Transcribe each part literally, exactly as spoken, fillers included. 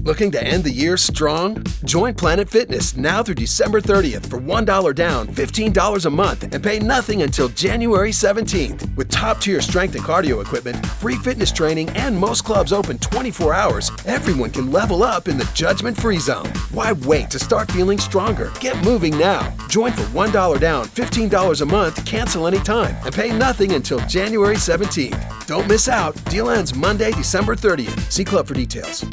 Looking to end the year strong? Join Planet Fitness now through December thirtieth for one dollar down, fifteen dollars a month, and pay nothing until January seventeenth. With top-tier strength and cardio equipment, free fitness training, and most clubs open twenty-four hours, everyone can level up in the judgment-free zone. Why wait to start feeling stronger? Get moving now. Join for one dollar down, fifteen dollars a month, cancel anytime, and pay nothing until January seventeenth. Don't miss out. Deal ends Monday, December thirtieth. See club for details.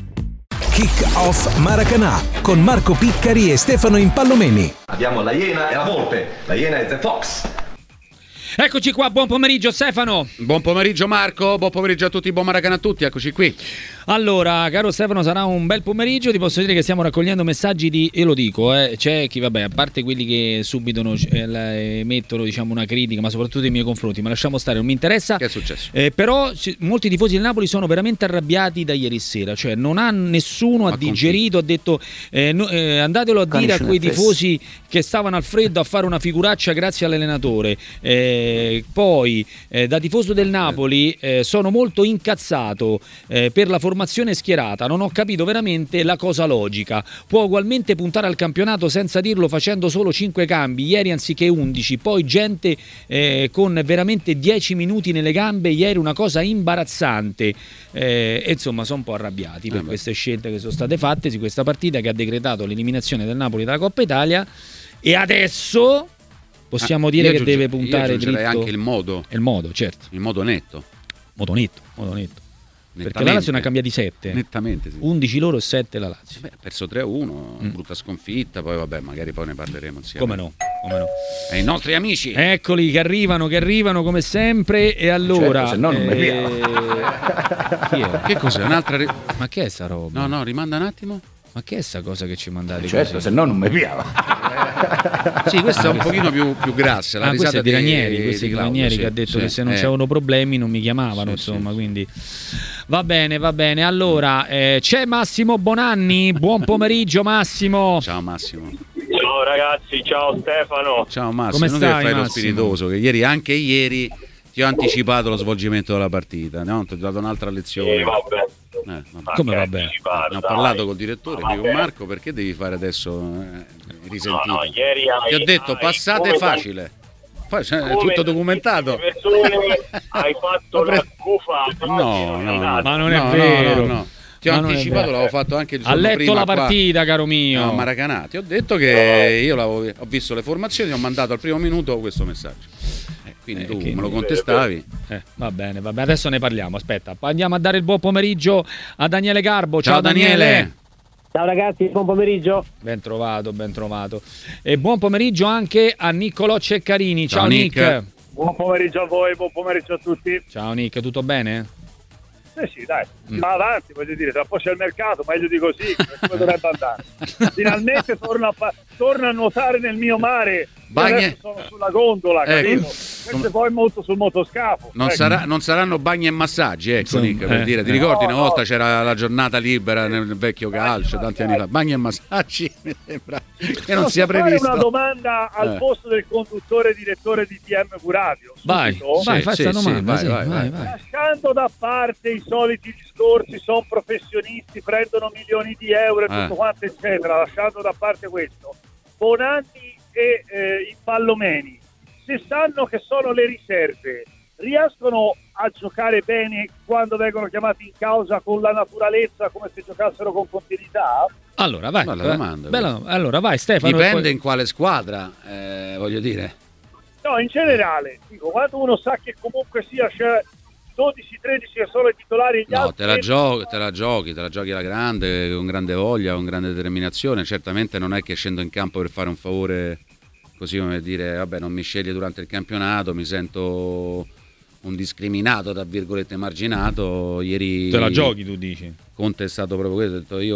Kick Off Maracanã con Marco Piccari e Stefano Impallomeni. Abbiamo la Iena e la Volpe. La Iena è The Fox. Eccoci qua, buon pomeriggio Stefano. Buon pomeriggio Marco, buon pomeriggio a tutti, buon Maracanã a tutti, eccoci qui. Allora, caro Stefano, sarà un bel pomeriggio, ti posso dire che stiamo raccogliendo messaggi di, e lo dico, eh, c'è chi, vabbè, a parte quelli che subito eh, mettono, diciamo, una critica, ma soprattutto nei miei confronti, ma lasciamo stare, non mi interessa. Che è successo? Eh, però c- molti tifosi del Napoli sono veramente arrabbiati da ieri sera, cioè non ha nessuno ha digerito, ha detto eh, no, eh, andatelo a dire a quei tifosi che stavano al freddo a fare una figuraccia grazie all'allenatore. Eh, poi eh, da tifoso del Napoli eh, sono molto incazzato eh, per la formazione schierata, non ho capito veramente la cosa logica. Può ugualmente puntare al campionato senza dirlo facendo solo cinque cambi ieri anziché undici, poi gente eh, con veramente dieci minuti nelle gambe ieri, una cosa imbarazzante. Eh, e insomma sono un po' arrabbiati per eh queste scelte che sono state fatte su questa partita che ha decretato l'eliminazione del Napoli dalla Coppa Italia, e adesso possiamo ah, dire che deve puntare dritto. Anche il modo. Il modo, certo. Il modo netto. Modo netto, modo netto. Perché la Lazio ne ha cambiati sette. Nettamente, sì. undici loro e sette la Lazio. Beh, ha perso tre a uno, mm. brutta sconfitta, poi vabbè, magari poi ne parleremo insieme. Come no? Come no? E i nostri amici. Eccoli che arrivano, che arrivano come sempre, e allora... Certo, se no non eh... mi piace. Chi è? Che cos'è? Un'altra... Ri... Ma che è sta roba? No, no, rimanda un attimo. Ma che è sta cosa che ci mandate? Certo, così? se no non mi piava. Sì, questa è un pochino più, più grassa. La ah, questo è di Ranieri, di, questo è di Claudio, Ranieri sì, che ha detto sì, che se non eh. c'erano problemi non mi chiamavano, sì, insomma, sì. quindi va bene, va bene. Allora, eh, c'è Massimo Bonanni, buon pomeriggio Massimo. Ciao Massimo. Ciao ragazzi, ciao Stefano. Ciao Massimo, come non stai, devi fare lo Massimo? spiritoso, che ieri, anche ieri ti ho anticipato lo svolgimento della partita, no? Ti ho dato un'altra lezione. Sì, vabbè. Eh, vabbè. Come va bene? Ne ho parlato col direttore, qui con Marco, perché devi fare adesso eh, risentito? No, no, ieri hai, ti ho detto hai, passate facile. Poi cioè, è tutto documentato. Persone, hai fatto la cufa. No, no, no, ma non è no, vero. No, no, no. Ti ho Ma anticipato, l'avevo fatto anche il giorno ha letto prima la qua. partita, caro mio. No, Maracanã. Ti ho detto che io l'avevo, ho visto le formazioni, ho mandato al primo minuto questo messaggio. Eh, quindi Eh, tu che- me lo contestavi. Eh, va bene, va bene, adesso ne parliamo. Aspetta, andiamo a dare il buon pomeriggio a Daniele Garbo. Ciao, Ciao Daniele. Ciao ragazzi, buon pomeriggio. Ben trovato, ben trovato. E buon pomeriggio anche a Niccolò Ceccarini. Ciao, Ciao, Nick. Nick. Buon pomeriggio a voi, buon pomeriggio a tutti. Ciao Nick, tutto bene? Eh sì, dai, Mm. ma avanti, voglio dire, tra un po' c'è il mercato, meglio di così, come dovrebbe andare. Finalmente torno a, fa- torno a nuotare nel mio mare. Bagni- Adesso sono sulla gondola, Ecco. capito? Invece poi molto sul motoscafo. Non, Ecco. sarà, non saranno bagni e massaggi, ecco Insomma, Nick, per eh, dire. Ti eh. ricordi No, una volta no. c'era la giornata libera nel vecchio calcio, tanti anni fa. Bagni e massaggi, mi sembra che non Posso sia fare previsto. una domanda al Eh. posto del conduttore e direttore di T M Curadio? Vai, Subito? vai, Sì, fai sì, sta sì, domanda. vai, sì, vai, vai, vai. vai. Lasciando da parte i soliti discorsi, sono professionisti, prendono milioni di euro e Eh. tutto quanto eccetera, lasciando da parte questo, Bonanni e eh, i Pallomeni, se sanno che sono le riserve, riescono a giocare bene quando vengono chiamati in causa con la naturalezza, come se giocassero con continuità? Allora, vai. Bella vai. domanda, Bella- allora, vai Stefano. Dipende e poi- in quale squadra, eh, voglio dire. No, in generale, dico, quando uno sa che comunque sia c'è dodici tredici che sono i titolari e gli No, altri te la giochi, te la giochi, te la giochi alla grande, con grande voglia, con grande determinazione. Certamente non è che scendo in campo per fare un favore, così come dire, vabbè, non mi sceglie durante il campionato, mi sento un discriminato, tra virgolette, marginato. Ieri Te la giochi, tu dici? Conte è stato proprio questo, ha detto io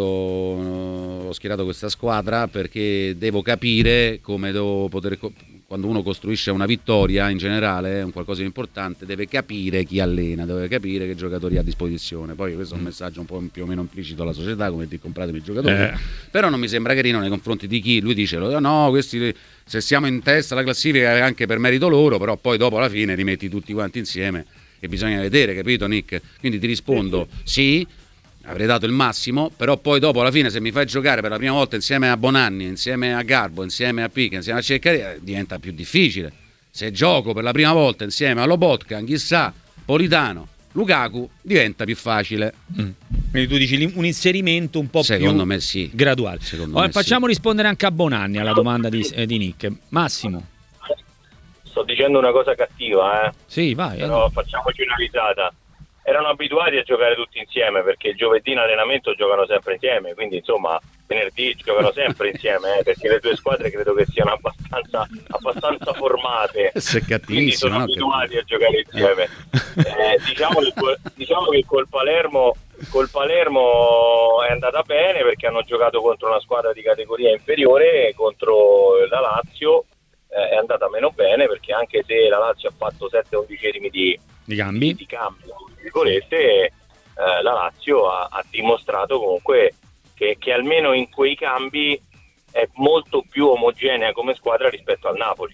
ho schierato questa squadra perché devo capire come devo poter, quando uno costruisce una vittoria in generale, è un qualcosa di importante, deve capire chi allena, deve capire che giocatori ha a disposizione. Poi questo è un messaggio un po' più o meno implicito alla società, come di compratemi i giocatori, Eh. però non mi sembra carino nei confronti di chi, lui dice no, questi se siamo in testa alla classifica è anche per merito loro, però poi dopo alla fine li metti tutti quanti insieme e bisogna vedere, capito Nick? Quindi ti rispondo sì, avrei dato il massimo, però poi dopo alla fine se mi fai giocare per la prima volta insieme a Bonanni, insieme a Garbo, insieme a Pica, insieme a Ceccaria, diventa più difficile. Se gioco per la prima volta insieme a Lobotka, Anghissà, Politano, Lukaku, diventa più facile. Mm. Quindi tu dici un inserimento un po' Secondo più me sì. graduale. Secondo Ora, me facciamo sì. rispondere anche a Bonanni alla domanda di, eh, di Nick. Massimo. Sto dicendo una cosa cattiva, eh? Sì, vai. Però eh. facciamoci una risata. Erano abituati a giocare tutti insieme perché il giovedì in allenamento giocano sempre insieme, quindi insomma venerdì giocano sempre insieme, eh, perché le due squadre credo che siano abbastanza, abbastanza formate, quindi sono abituati a giocare insieme. Eh, diciamo, che, diciamo che col Palermo, col Palermo è andata bene perché hanno giocato contro una squadra di categoria inferiore, contro la Lazio eh, è andata meno bene perché anche se la Lazio ha fatto sette undicesimi di, di cambi, di, di cambio, eh, la Lazio ha, ha dimostrato comunque che, che almeno in quei cambi è molto più omogenea come squadra rispetto al Napoli.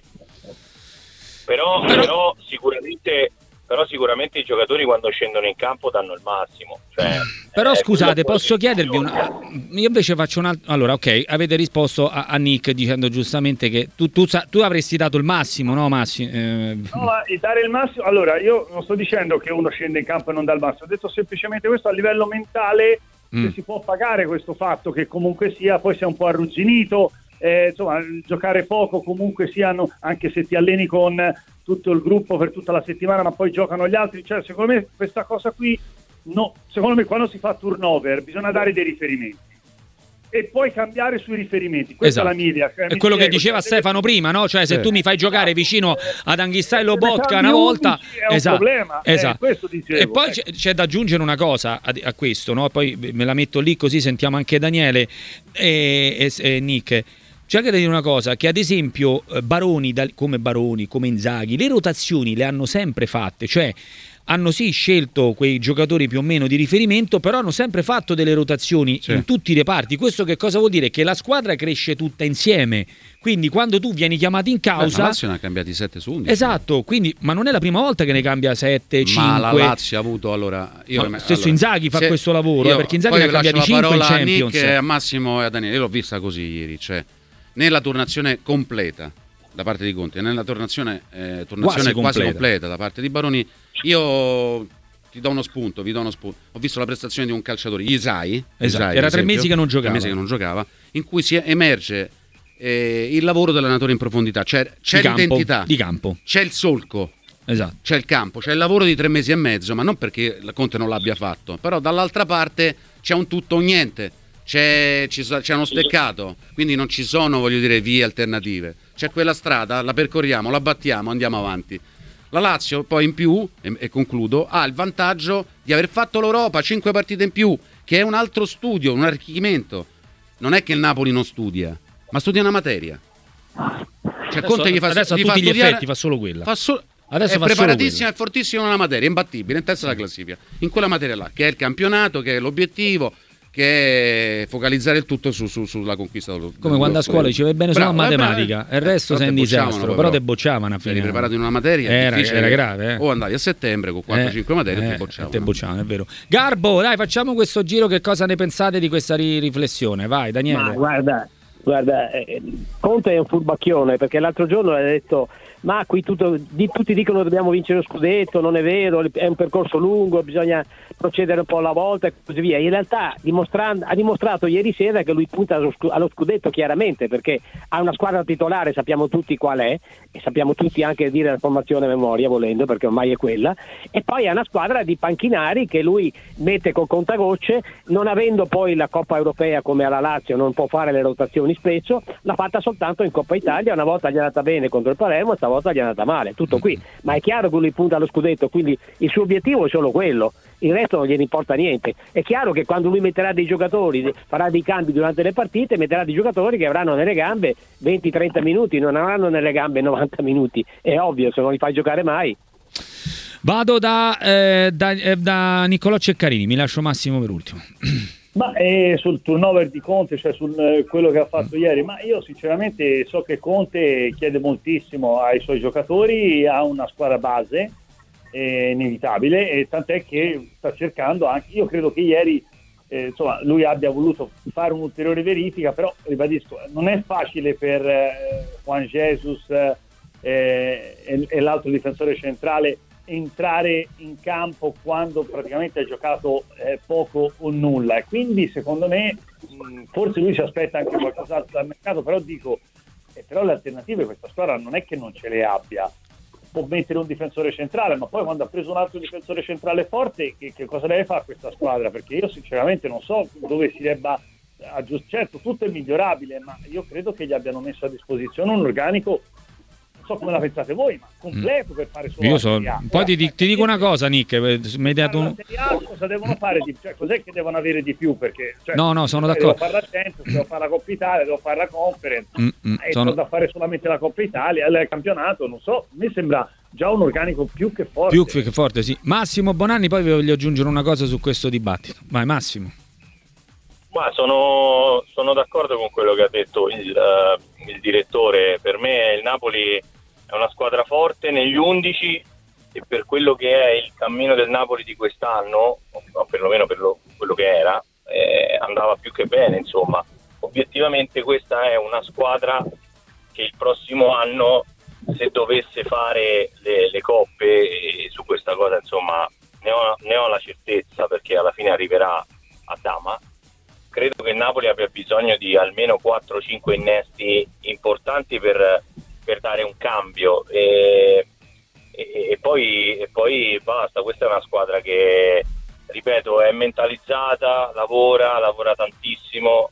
Però, però sicuramente però sicuramente i giocatori quando scendono in campo danno il massimo. Cioè, però eh, scusate, posso chiedervi una... Io invece faccio un altro... Allora, ok, avete risposto a, a Nick dicendo giustamente che tu, tu, tu avresti dato il massimo, no Massimo? Eh... No, ma dare il massimo... Allora, io non sto dicendo che uno scende in campo e non dà il massimo, ho detto semplicemente questo a livello mentale, mm. che si può pagare questo fatto che comunque sia, poi sei un po' arrugginito, eh, insomma, giocare poco comunque siano, anche se ti alleni con tutto il gruppo per tutta la settimana, ma poi giocano gli altri, cioè secondo me questa cosa qui, no, secondo me quando si fa turnover bisogna dare dei riferimenti e poi cambiare sui riferimenti, questa esatto. è la mia idea. Cioè, è quello che diceva Stefano prima, no? Cioè se sì. tu mi fai giocare vicino ad Anghissà e Lobotka una volta è un esatto. problema, esatto. Eh, questo dicevo, e poi ecco. c'è, c'è da aggiungere una cosa a, a questo, no? Poi me la metto lì così sentiamo anche Daniele e, e, e Nick. C'è anche da dire una cosa, che ad esempio Baroni, come Baroni, come Inzaghi, le rotazioni le hanno sempre fatte, cioè hanno sì scelto quei giocatori più o meno di riferimento, però hanno sempre fatto delle rotazioni sì. in tutti i reparti. Questo che cosa vuol dire? Che la squadra cresce tutta insieme, quindi quando tu vieni chiamato in causa... Beh, la Lazio ne ha cambiati sette su undici. Esatto, quindi, ma non è la prima volta che ne cambia sette, cinque. Ma la Lazio ha avuto allora... Io, ma stesso allora, Inzaghi fa se, questo lavoro, eh, perché Inzaghi ne ha cambiati cinque in Champions. A Nick, a Massimo e a Daniele, io l'ho vista così ieri, cioè nella turnazione completa da parte di Conte, nella turnazione, eh, turnazione quasi, completa. quasi completa da parte di Baroni, io ti do uno spunto, vi do uno spunto. Ho visto la prestazione di un calciatore, Isai, esatto. Isai era tre mesi che non giocava, tre mesi che non giocava, in cui si emerge eh, il lavoro dell'allenatore in profondità, cioè c'è di l'identità, campo, di campo, c'è il solco, esatto. c'è il campo, c'è il lavoro di tre mesi e mezzo, ma non perché la Conte non l'abbia fatto, però dall'altra parte c'è un tutto o niente. C'è, c'è uno steccato, quindi non ci sono, voglio dire, vie alternative. C'è quella strada, la percorriamo, la battiamo, andiamo avanti. La Lazio poi in più, e, e concludo, ha il vantaggio di aver fatto l'Europa, cinque partite in più, che è un altro studio, un arricchimento. Non è che il Napoli non studia, ma studia una materia. Cioè, adesso, Conte gli fa, adesso gli a fa tutti studiare, gli effetti fa solo quella. Fa so, Adesso è fa preparatissimo, è fortissimo nella materia, è imbattibile, in testa alla sì. classifica. In quella materia là, che è il campionato, che è l'obiettivo, che è focalizzare il tutto su, su, sulla conquista dello, come dello quando a scuola dicevi bene solo a matematica e il resto eh, sei in disastro, però te bocciavano a fine. Eri preparato in una materia era, era grave eh. o andavi a settembre con quattro cinque eh, materie eh, e ti bocciavano. te bocciavano, è vero. Garbo, dai, facciamo questo giro, che cosa ne pensate di questa ri- riflessione? Vai Daniele. Ma guarda, guarda eh, Conte è un furbacchione, perché l'altro giorno ha detto ma qui tutto, di, tutti dicono che dobbiamo vincere lo scudetto, non è vero, è un percorso lungo, bisogna procedere un po' alla volta e così via. In realtà dimostrando, ha dimostrato ieri sera che lui punta allo, allo scudetto chiaramente, perché ha una squadra titolare, sappiamo tutti qual è, e sappiamo tutti anche dire la formazione a memoria volendo, perché ormai è quella, e poi ha una squadra di panchinari che lui mette con contagocce, non avendo poi la Coppa Europea come alla Lazio, non può fare le rotazioni spesso, l'ha fatta soltanto in Coppa Italia, una volta gli è andata bene contro il Palermo, stavolta gli è andata male, tutto qui, ma è chiaro che lui punta allo scudetto, quindi il suo obiettivo è solo quello, il resto non gliene importa niente. È chiaro che quando lui metterà dei giocatori, farà dei cambi durante le partite, metterà dei giocatori che avranno nelle gambe venti trenta minuti, non avranno nelle gambe novanta minuti, è ovvio, se non li fai giocare mai. Vado da, eh, da, eh, da Niccolò Ceccarini, mi lascio Massimo per ultimo. Ma è sul turnover di Conte, cioè su eh, quello che ha fatto ieri, ma io sinceramente so che Conte chiede moltissimo ai suoi giocatori, ha una squadra base, è inevitabile, e tant'è che sta cercando anche, io credo che ieri eh, insomma, lui abbia voluto fare un'ulteriore verifica, però ribadisco, non è facile per eh, Juan Jesus eh, e, e l'altro difensore centrale entrare in campo quando praticamente ha giocato eh, poco o nulla, e quindi secondo me mh, forse lui si aspetta anche qualcos'altro dal mercato, però dico eh, però le alternative questa squadra non è che non ce le abbia. Può mettere un difensore centrale, ma poi quando ha preso un altro difensore centrale forte, che, che cosa deve fare questa squadra? Perché io sinceramente non so dove si debba aggiustare. Certo, tutto è migliorabile, ma io credo che gli abbiano messo a disposizione un organico, non so come la pensate voi, ma completo mm. per fare solo io so. Poi ti, ti dico una cosa, Nick, mi hai dato un... cosa devono fare di... cioè, cos'è che devono avere di più? Perché cioè, no no sono d'accordo, devo fare la Champions, devo fare la Coppa Italia, devo fare la Conference mm, mm, e sono... da fare solamente la Coppa Italia, il campionato, non so, a me sembra già un organico più che forte. Più che forte, sì. Massimo Bonanni, poi vi voglio aggiungere una cosa su questo dibattito. Vai Massimo. Ma sono, sono d'accordo con quello che ha detto il, uh, il direttore. Per me il Napoli è una squadra forte negli undici, e per quello che è il cammino del Napoli di quest'anno, o perlomeno per lo, quello che era, eh, andava più che bene, insomma. Obiettivamente questa è una squadra che il prossimo anno, se dovesse fare le, le coppe, e su questa cosa insomma ne ho, ne ho la certezza, perché alla fine arriverà a Dama. Credo che il Napoli abbia bisogno di almeno quattro cinque innesti importanti per, per dare un cambio, e, e, e, poi, e poi basta. Questa è una squadra che, ripeto, è mentalizzata, lavora, lavora tantissimo,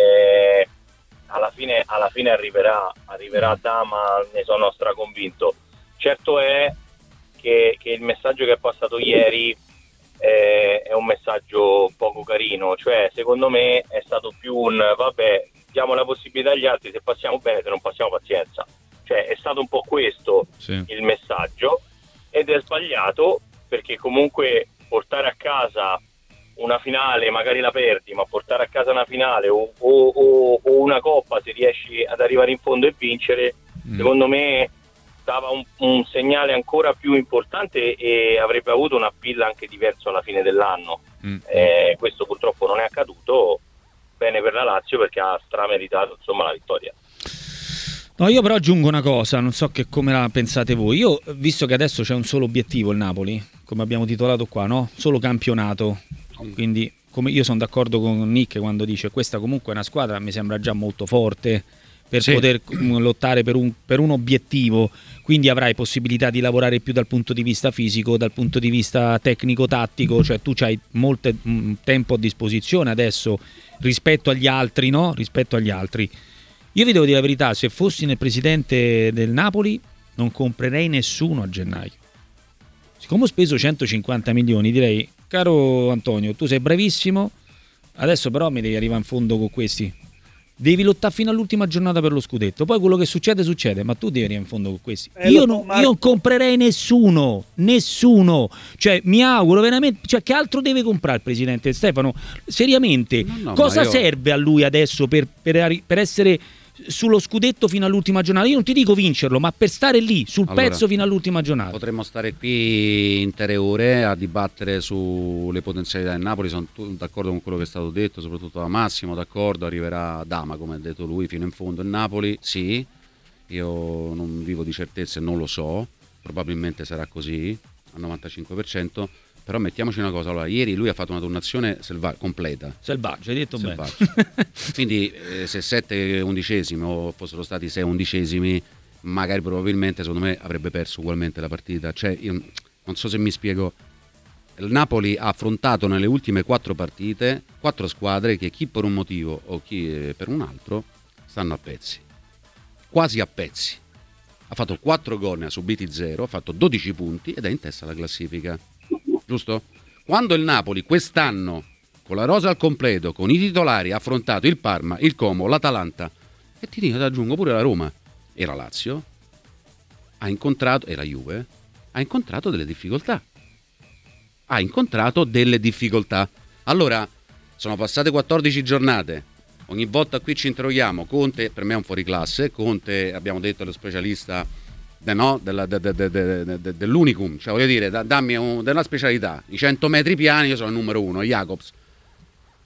e alla fine, alla fine arriverà, arriverà a Dama, ne sono straconvinto. Certo è che, che il messaggio che è passato ieri è, è un messaggio poco carino, cioè secondo me è stato più un vabbè, diamo la possibilità agli altri, se passiamo bene, se non passiamo pazienza. Cioè è stato un po' questo sì. il messaggio, ed è sbagliato, perché comunque portare a casa una finale, magari la perdi, ma portare a casa una finale o, o, o, o una coppa, se riesci ad arrivare in fondo e vincere, mm. secondo me dava un, un segnale ancora più importante, e avrebbe avuto un appeal anche diverso alla fine dell'anno. mm. eh, questo purtroppo non è accaduto. Bene per la Lazio, perché ha strameritato insomma la vittoria. No, io però aggiungo una cosa, non so che come la pensate voi. Io, visto che adesso c'è un solo obiettivo il Napoli, come abbiamo titolato qua, no? Solo campionato. Quindi come io sono d'accordo con Nick quando dice questa comunque è una squadra, mi sembra già molto forte per sì. poter lottare per un, per un obiettivo, quindi avrai possibilità di lavorare più dal punto di vista fisico, dal punto di vista tecnico-tattico, cioè tu hai molto tempo a disposizione adesso rispetto agli altri, no? Rispetto agli altri. Io vi devo dire la verità, se fossi nel presidente del Napoli non comprerei nessuno a gennaio. Siccome ho speso centocinquanta milioni, direi: caro Antonio, tu sei bravissimo, adesso però mi devi arrivare in fondo con questi. Devi lottare fino all'ultima giornata per lo scudetto. Poi quello che succede, succede, ma tu devi arrivare in fondo con questi. Eh, io, non, io non comprerei nessuno, nessuno. Cioè, mi auguro veramente. Cioè, che altro deve comprare il presidente Stefano? Seriamente, no, no, cosa io... serve a lui adesso per, per, per essere sullo scudetto fino all'ultima giornata? Io non ti dico vincerlo, ma per stare lì sul allora, pezzo fino all'ultima giornata. Potremmo stare qui intere ore a dibattere sulle potenzialità del Napoli. Sono d'accordo con quello che è stato detto, soprattutto da Massimo, d'accordo, arriverà Dama, come ha detto lui, fino in fondo. Il Napoli sì, io non vivo di certezze, non lo so, probabilmente sarà così al novantacinque per cento. Però mettiamoci una cosa, allora ieri lui ha fatto una turnazione selva- completa. Selvaggia, hai detto Selvaggia. bene. Quindi eh, se sette undicesimi o fossero stati sei undicesimi, magari probabilmente secondo me avrebbe perso ugualmente la partita. Cioè io non so se mi spiego, il Napoli ha affrontato nelle ultime quattro partite quattro squadre che chi per un motivo o chi per un altro stanno a pezzi, quasi a pezzi. Ha fatto quattro gol, ne ha subiti zero, ha fatto dodici punti ed è in testa alla classifica. Giusto? Quando il Napoli quest'anno con la rosa al completo, con i titolari, ha affrontato il Parma, il Como, l'Atalanta e ti dico, ti aggiungo pure la Roma e la Lazio, ha incontrato, e la Juve, ha incontrato delle difficoltà. Ha incontrato delle difficoltà. Allora, sono passate quattordici giornate, ogni volta qui ci interroghiamo. Conte per me è un fuoriclasse, Conte abbiamo detto è lo specialista De no, della, de, de, de, de, de, dell'unicum, cioè voglio dire, da, dammi un, della specialità, i cento metri piani io sono il numero uno, Jacobs.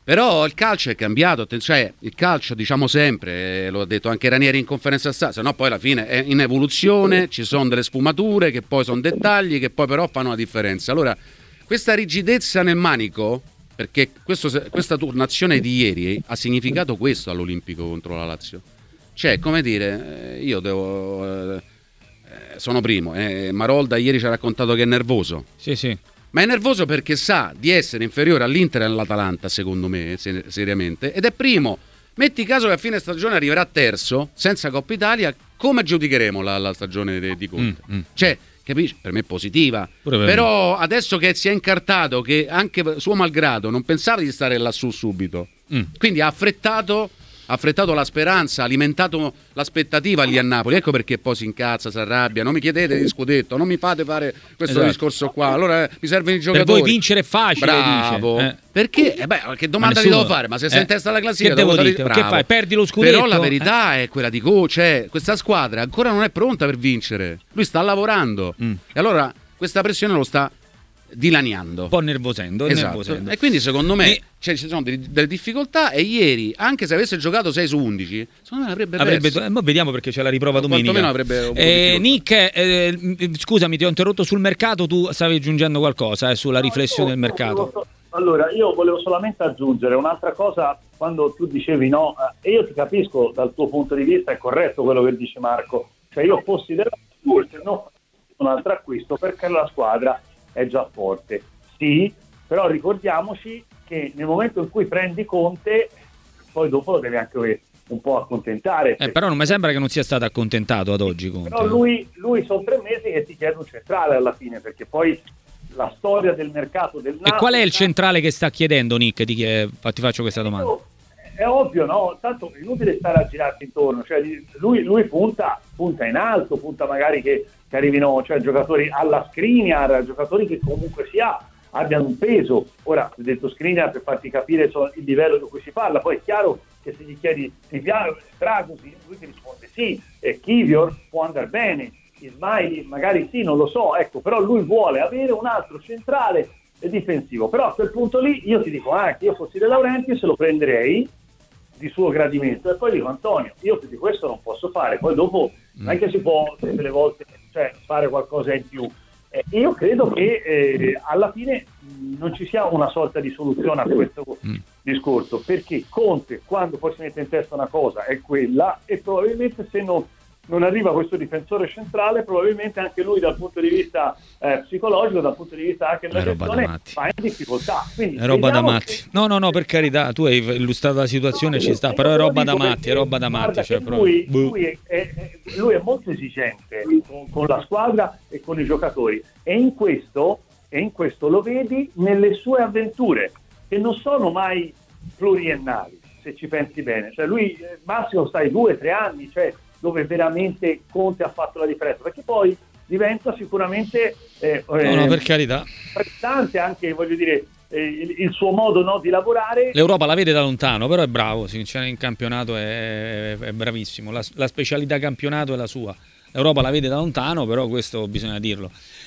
Però il calcio è cambiato, cioè il calcio, diciamo sempre, lo ha detto anche Ranieri in conferenza stampa, se no poi alla fine è in evoluzione, ci sono delle sfumature che poi sono dettagli che poi però fanno la differenza. Allora, questa rigidezza nel manico, perché questo, questa turnazione di ieri ha significato questo all'Olimpico contro la Lazio. Cioè, come dire, io devo eh, sono primo, eh, Marolda ieri ci ha raccontato che è nervoso. Sì, sì. Ma è nervoso perché sa di essere inferiore all'Inter e all'Atalanta, secondo me, se- seriamente, ed è primo. Metti caso che a fine stagione arriverà terzo, senza Coppa Italia, come giudicheremo la, la stagione de- di Conte? Mm, mm. Cioè, capisci? Per me è positiva. Però adesso che si è incartato, che anche suo malgrado non pensava di stare lassù subito, mm. quindi ha affrettato... ha affrettato la speranza, ha alimentato l'aspettativa lì a Napoli, ecco perché poi si incazza, si arrabbia, non mi chiedete di scudetto, non mi fate fare questo esatto. discorso qua, allora eh, mi servono i giocatori. Per voi vincere è facile, bravo, dice. Eh. Perché? Eh beh, che domanda nessuno... ti devo fare? Ma se sei eh. in testa alla classifica che devo dire? Bravo. Che fai? Perdi lo scudetto? Però la verità eh. è quella di coach, cioè, questa squadra ancora non è pronta per vincere, lui sta lavorando mm. e allora questa pressione lo sta dilaniando, un po' nervosendo, esatto. nervosendo. E quindi secondo me e... cioè, ci sono delle, delle difficoltà e ieri anche se avesse giocato sei su undici secondo me avrebbe, avrebbe perso. Eh, ma vediamo perché c'è la riprova domenica. Avrebbe un eh, Nick eh, scusami ti ho interrotto sul mercato, tu stavi aggiungendo qualcosa eh, sulla riflessione no, del mercato. So, allora io volevo solamente aggiungere un'altra cosa quando tu dicevi no eh, e io ti capisco dal tuo punto di vista, è corretto quello che dice Marco, cioè io fossi della Spurs no, un altro acquisto perché la squadra è già forte. Sì, però ricordiamoci che nel momento in cui prendi Conte, poi dopo lo devi anche un po' accontentare. Eh, però non mi sembra che non sia stato accontentato ad oggi Conte. Però lui, lui sono tre mesi che ti chiede un centrale alla fine, perché poi la storia del mercato del Napoli... E qual è il centrale che sta chiedendo Nick? Ti, chied... ti faccio questa domanda. È ovvio, no? Tanto è inutile stare a girarsi intorno. Cioè, lui, lui punta, punta in alto, punta magari che, che arrivino cioè, giocatori alla Skriniar, giocatori che comunque sia abbiano un peso. Ora, ho detto Skriniar per farti capire so, il livello di cui si parla, poi è chiaro che se gli chiedi ti piace Dragusi, lui ti risponde sì, e Kivior può andare bene, Ismaili magari sì, non lo so, ecco, però lui vuole avere un altro centrale difensivo, però a quel punto lì io ti dico anche, io fossi De Laurentiis se lo prenderei di suo gradimento e poi dico Antonio, io più di questo non posso fare, poi dopo non è che si può tutte le volte cioè, fare qualcosa in più. Eh, io credo che eh, alla fine mh, non ci sia una sorta di soluzione a questo mm. discorso, perché Conte quando poi si mette in testa una cosa è quella e probabilmente se non, non arriva questo difensore centrale probabilmente anche lui dal punto di vista eh, psicologico, dal punto di vista anche della gestione va in difficoltà. Quindi, è roba da matti. Che... No, no, no, per carità, tu hai illustrato la situazione, no, ci sta, però è roba da matti, è roba da matti. Cioè, lui, lui, è, è, lui è molto esigente con, con la squadra e con i giocatori e in questo, e in questo lo vedi nelle sue avventure che non sono mai pluriennali, se ci pensi bene. Cioè lui massimo stai due, tre anni, cioè dove veramente Conte ha fatto la differenza, perché poi diventa sicuramente eh, no, no, per carità prestante anche, voglio dire, eh, il, il suo modo no, di lavorare. L'Europa la vede da lontano, però è bravo, sinceramente in campionato è, è bravissimo, la, la specialità campionato è la sua. L'Europa la vede da lontano, però questo bisogna dirlo.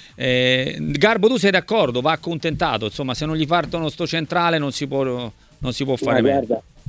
Eh, Garbo, tu sei d'accordo? Va accontentato, insomma, se non gli partono sto centrale non si può, non si può fare bene.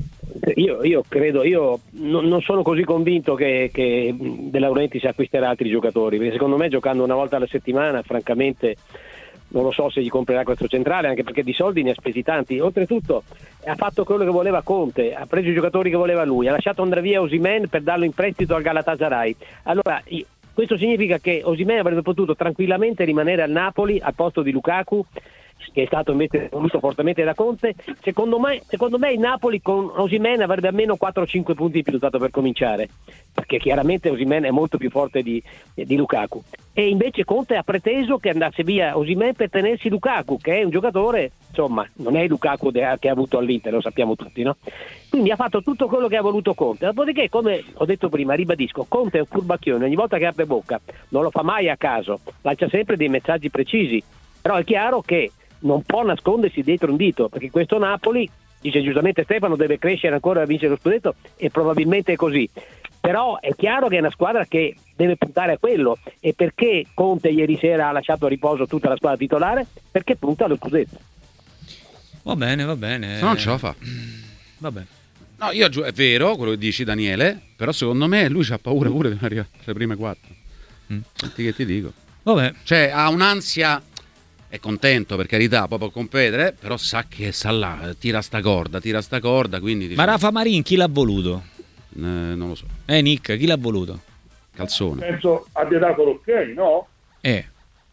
Io, io credo, io non, non sono così convinto che, che De Laurentiis acquisterà altri giocatori, perché secondo me giocando una volta alla settimana, francamente non lo so se gli comprerà questo centrale, anche perché di soldi ne ha spesi tanti. Oltretutto ha fatto quello che voleva Conte, ha preso i giocatori che voleva lui, ha lasciato andare via Osimhen per darlo in prestito al Galatasaray. Allora io, questo significa che Osimhen avrebbe potuto tranquillamente rimanere al Napoli al posto di Lukaku, che è stato invece voluto fortemente da Conte. Secondo me, secondo me il Napoli con Osimhen avrebbe almeno quattro o cinque punti di più dato per cominciare, perché chiaramente Osimhen è molto più forte di, di Lukaku, e invece Conte ha preteso che andasse via Osimhen per tenersi Lukaku, che è un giocatore, insomma, non è il Lukaku de- che ha avuto all'Inter, lo sappiamo tutti, no? Quindi ha fatto tutto quello che ha voluto Conte. Dopodiché, come ho detto prima, ribadisco, Conte è un furbacchione, ogni volta che apre bocca non lo fa mai a caso, lancia sempre dei messaggi precisi, però è chiaro che non può nascondersi dietro un dito, perché questo Napoli, dice giustamente Stefano, deve crescere ancora a vincere lo scudetto, e probabilmente è così, però è chiaro che è una squadra che deve puntare a quello. E perché Conte ieri sera ha lasciato a riposo tutta la squadra titolare? Perché punta allo scudetto. Va bene, va bene. Se non ce la fa. Va bene. No, io è vero quello che dici, Daniele, però secondo me lui c'ha paura pure di arrivare alle prime quattro. Mm. Senti che ti dico. Vabbè. Cioè, ha un'ansia, è contento per carità, poi può competere, però sa che sta là, tira sta corda, tira sta corda, quindi... Diciamo... Ma Rafa Marin chi l'ha voluto? Eh, non lo so. Eh, Nick, chi l'ha voluto? Calzone. Penso abbia dato l'ok, no? Eh.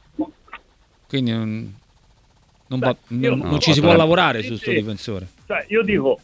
Quindi non, non, Beh, va, non, no, non ci si può lavorare su sto sì. difensore. Cioè, io dico,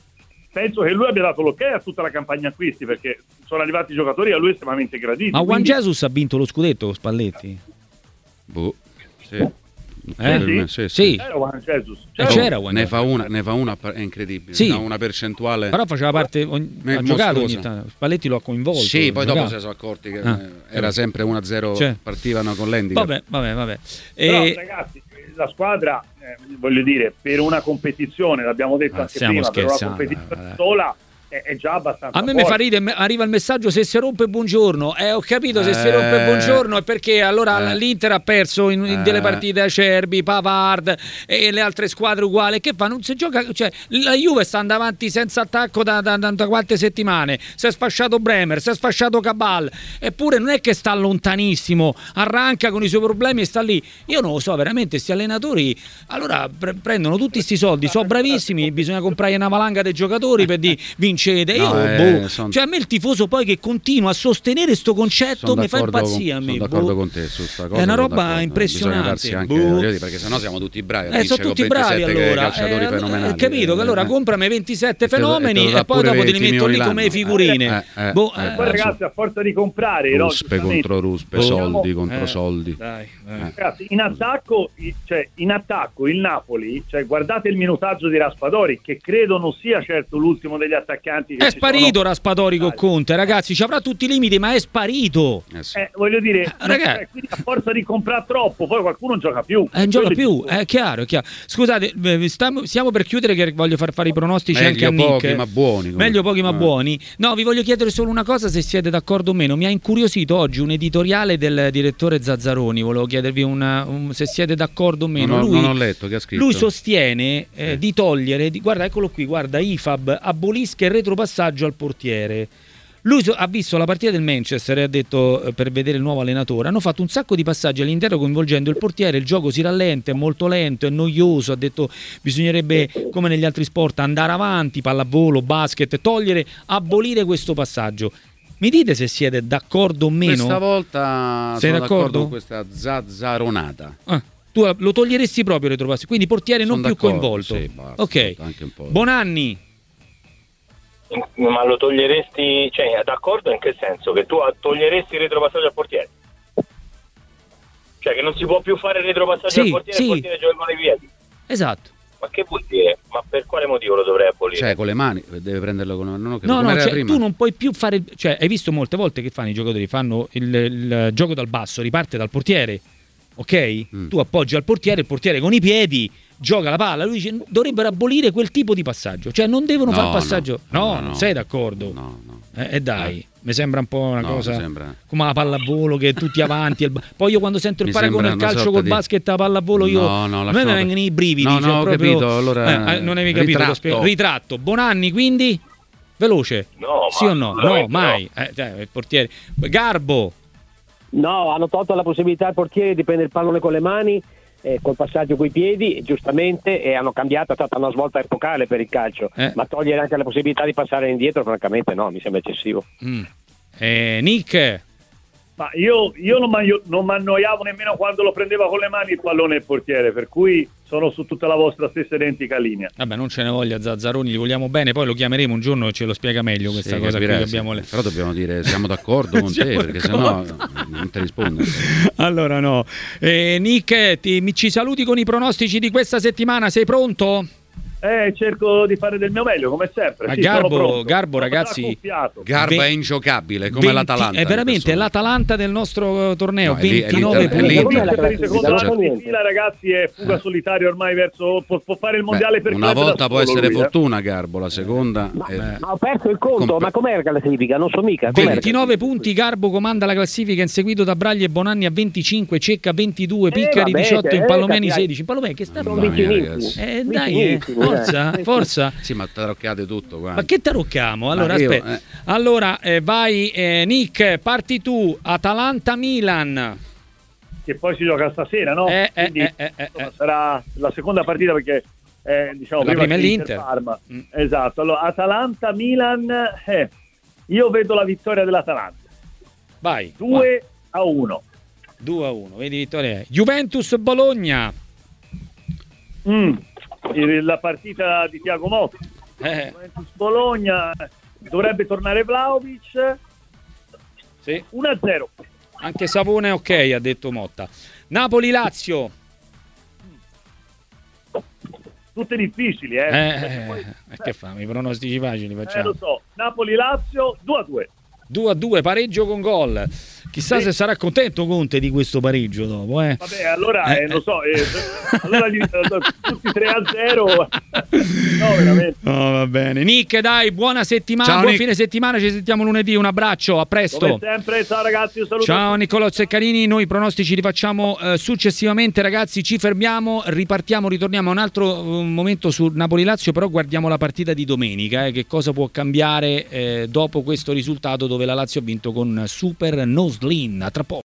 penso che lui abbia dato l'ok a tutta la campagna acquisti, perché sono arrivati giocatori a lui estremamente graditi. Ma Juan quindi... Jesus ha vinto lo scudetto con Spalletti? Boh, sì. Eh? Sì, sì, sì. sì. C'era Juan Jesus. C'era, c'era Juan ne Jesus. fa una, ne fa una è incredibile, sì. ha una percentuale. Però faceva parte, ogni, ha giocato ogni tanto. Spalletti lo ha coinvolto. Sì, poi giocato. dopo si sono accorti che ah. era sempre uno a zero, cioè. Partivano con l'handicap. Vabbè, vabbè, vabbè. Però, e... ragazzi, la squadra, eh, voglio dire, per una competizione, l'abbiamo detto ah, anche prima, per una competizione sola è, è già abbastanza a me forte. mi fa ridere, arriva il messaggio se si rompe buongiorno, eh ho capito, se eh, si rompe buongiorno è perché allora eh, l'Inter ha perso in, in delle partite Acerbi, Pavard e le altre squadre uguali, che fa? Non si gioca, cioè la Juve sta andando avanti senza attacco da, da, da, da quante settimane, si è sfasciato Bremer, si è sfasciato Cabal, eppure non è che sta lontanissimo, arranca con i suoi problemi e sta lì. Io non lo so, veramente sti allenatori allora pre- prendono tutti sti soldi, sono bravissimi, bisogna comprare una valanga dei giocatori per di vincere. Io, no, eh, boh. son... Cioè a me il tifoso poi che continua a sostenere sto concetto sono mi fa impazzire con, a me. Sono d'accordo boh. con te su sta cosa. È una roba impressionante. Anche, boh. dire, perché sennò siamo tutti bravi. Eh, sono tutti bravi allora. Calciatori eh, fenomenali. Hai capito che allora eh, comprami ventisette e te, fenomeni e, e, e poi dopo te li metto lì l'anno. come figurine. Eh, eh, boh, eh, eh, poi ragazzi, a forza di comprare ruspe no, contro ruspe, boh. soldi contro eh, soldi. Dai, eh. Ragazzi, in attacco, cioè, in attacco il Napoli, cioè, guardate il minutaggio di Raspadori, che credo non sia certo l'ultimo degli attaccanti. Che È ci sparito sono... Raspadori con Conte, ragazzi, ci avrà tutti i limiti, ma è sparito. Eh, sì. eh, voglio dire, eh, ragazzi, eh, quindi a forza di comprare troppo, poi qualcuno non gioca più. Eh, non gioca più, è chiaro, è chiaro. Scusate, stiamo, stiamo per chiudere che voglio far fare i pronostici meglio anche a Nick. Pochi, ma buoni, meglio pochi ma eh. buoni. No, vi voglio chiedere solo una cosa, se siete d'accordo o meno. Mi ha incuriosito oggi un editoriale del direttore Zazzaroni, volevo chiedervi una, un, se siete d'accordo o meno. Non ho, lui, non ho letto che ha scritto. Lui sostiene eh, eh. di togliere, di, guarda eccolo qui, guarda, I F A B abolisca il retropassaggio al portiere. Lui ha visto la partita del Manchester e ha detto eh, per vedere il nuovo allenatore, hanno fatto un sacco di passaggi all'interno coinvolgendo il portiere, il gioco si rallenta, è molto lento, è noioso, ha detto bisognerebbe come negli altri sport andare avanti, pallavolo, basket, togliere, abolire questo passaggio. Mi dite se siete d'accordo o meno? Questa volta sei sono d'accordo? d'accordo con questa zazzaronata. Ah, tu lo toglieresti proprio il retropassaggio, quindi portiere sono non più coinvolto. Sì, basta, ok, anche un po'. Bonanni. Ma lo toglieresti, cioè d'accordo in che senso? Che tu toglieresti il retropassaggio al portiere? Cioè che non si può più fare il retropassaggio sì, al portiere sì. e il portiere gioca con i piedi? Esatto. Ma che vuol dire? Ma per quale motivo lo dovrei abolire? Cioè con le mani, deve prenderlo con non ho capito, no, come no, era cioè, prima. tu non puoi più fare, cioè hai visto molte volte che fanno i giocatori, fanno il, il gioco dal basso, riparte dal portiere, ok? Mm. Tu appoggi al portiere, il portiere con i piedi gioca la palla, lui dice dovrebbero abolire quel tipo di passaggio, cioè non devono no, fare passaggio. No, no, no, no non sei d'accordo? No, no. E eh, eh dai, eh. mi sembra un po' una no, cosa sembra... come la pallavolo che tutti avanti. Il... Poi io quando sento il mi paragone il calcio col di... basket a pallavolo, io no, no, a me mi vengono i brividi. No, cioè, no, ho proprio... capito. Allora, eh, non avevi capito? ritratto. ritratto. Bonanni, quindi veloce. No, sì o no? No, mai. No. Eh, cioè, il portiere. Garbo. No, hanno tolto la possibilità al portiere di prendere il pallone con le mani. Eh, col passaggio coi piedi giustamente e hanno cambiato, è stata una svolta epocale per il calcio, eh. ma togliere anche la possibilità di passare indietro francamente no, mi sembra eccessivo. mm. eh, Nick? Ma io, io non mi annoiavo nemmeno quando lo prendeva con le mani il pallone il portiere, per cui sono su tutta la vostra stessa identica linea. Vabbè, non ce ne voglia Zazzaroni, li vogliamo bene, poi lo chiameremo un giorno e ce lo spiega meglio questa sì, cosa qui, dobbiamo sì. le... Però dobbiamo dire siamo d'accordo con te, perché sennò non ti rispondo. Allora no. Eh, Nick, ti, mi ci saluti con i pronostici di questa settimana, sei pronto? Eh, cerco di fare del mio meglio, come sempre. Ma Sì, Garbo, Garbo ragazzi, Garbo è ingiocabile, come venti l'Atalanta. È veramente l'Atalanta del nostro torneo, No, è lì- è ventinove lì- è lì- punti. Per il secondo anno di fila, ragazzi, è fuga solitaria ormai verso può, può fare il mondiale per Una club da volta può solo essere lui, eh. fortuna Garbo, la seconda è- Ma ho perso il conto, Comp- ma com'era la classifica? Non so mica. com'era? ventinove punti, Garbo comanda la classifica, inseguito da Bragli e Bonanni a venticinque, Cecca ventidue, Piccari vabbè, diciotto, eh, Impallomeni capirai. sedici. Impallomeni che sta Sono Mamma mia, vicinissimi. ragazzi. Eh, dai, eh. Vicinissimi, forza, eh. forza. Sì, ma taroccate tutto, guarda. Ma che taroccamo? Allora, Ma io, aspetta. eh. Allora, eh, vai eh, Nick, parti tu. Atalanta-Milan. Che poi si gioca stasera, no? Eh, eh, Quindi, eh, eh, eh, insomma, eh. sarà la seconda partita perché eh, diciamo La prima è c'è l'Inter. Parma. Mm. Esatto. Allora, Atalanta-Milan, eh, io vedo la vittoria dell'Atalanta. Vai. due a uno. due a uno, vedi vittoria. Juventus-Bologna. Mm. Il- La partita di Thiago Motta. Eh, Juventus Bologna, dovrebbe tornare Vlahovic. sì. uno a zero. Anche Savone ok, ha detto Motta. Napoli-Lazio. Tutte difficili, eh. Eh, eh, che fa? I pronostici facili Eh, facciamo. lo so. Napoli-Lazio due a due. due a due, pareggio con gol. Chissà Sì. se sarà contento Conte di questo pareggio dopo, eh. Vabbè, allora Eh, eh, lo so, eh, allora gli, tutti tre a zero. No, veramente. Oh, va bene. Nick, dai, buona settimana, Ciao, buon Nick. fine settimana, ci sentiamo lunedì, un abbraccio, a presto. Come sempre, ciao ragazzi, un saluto. Ciao Niccolò Zeccarini, noi i pronostici li facciamo eh, successivamente, ragazzi, ci fermiamo, ripartiamo, ritorniamo a un altro eh, momento su Napoli-Lazio, però guardiamo la partita di domenica, eh, che cosa può cambiare eh, dopo questo risultato dove la Lazio ha vinto con Super Noslin. A tra poco.